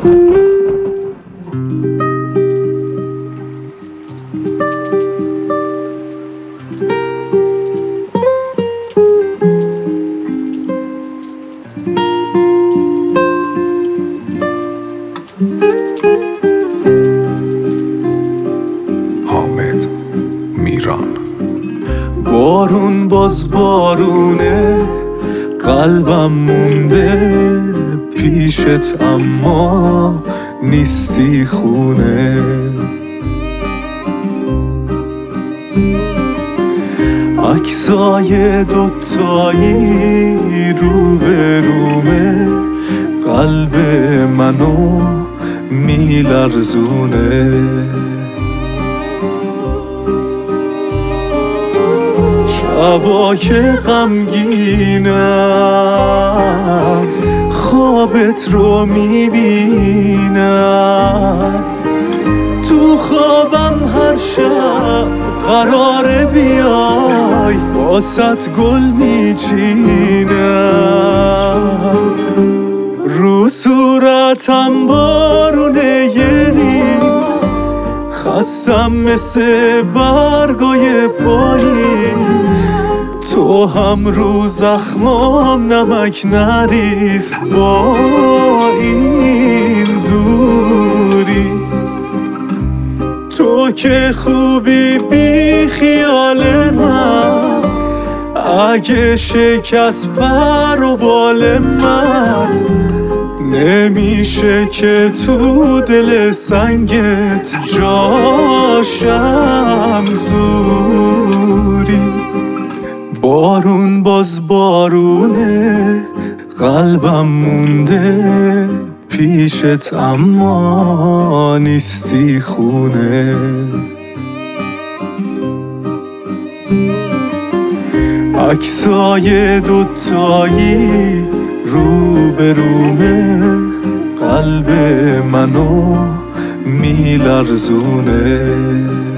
حامد میران. بارون باز بارونه، قلبم مونده پیشت اما نیستی خونه. عکسای دوتایی رو به رومه، قلب منو میلرزونه. شبا که غمگینم خوابت رو میبینم، تو خوابم هر شب قراره بیای واسط گل میچینم. رو صورتم بارونه یه ریز، خستم مثل برگای پاییز. تو هم رو زخمام نمک نریز با این دوری. تو که خوبی بی خیال من، اگه شکست پر و بال من، نمیشه که تو دل سنگت جاشم زوری. بارون باز بارونه، قلبم مونده پیشت اما نیستی خونه. عکسای دوتایی رو به رومه، قلب منو میلرزونه.